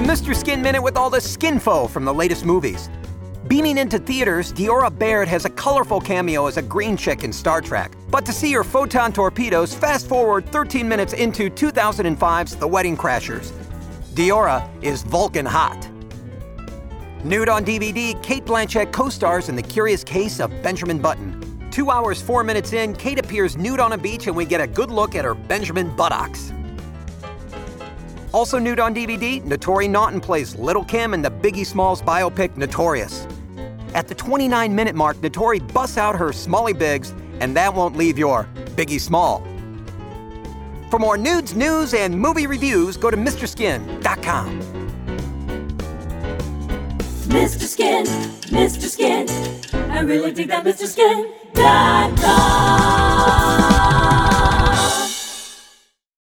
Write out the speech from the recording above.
Mr. Skin Minute with all the skinfo from the latest movies. Beaming into theaters, Diora Baird has a colorful cameo as a green chick in Star Trek. But to see her photon torpedoes, fast forward 13 minutes into 2005's The Wedding Crashers. Diora is Vulcan hot. Nude on DVD, Cate Blanchett co-stars in The Curious Case of Benjamin Button. 2 hours, 4 minutes in, Cate appears nude on a beach and we get a good look at her Benjamin buttocks. Also nude on DVD, Naturi Naughton plays Little Kim in the Biggie Smalls biopic Notorious. At the 29-minute mark, Naturi busts out her Smalley Biggs, and that won't leave your Biggie Small. For more nudes, news, and movie reviews, go to MrSkin.com. Mr. Skin, I really dig that Mr. Skin.com.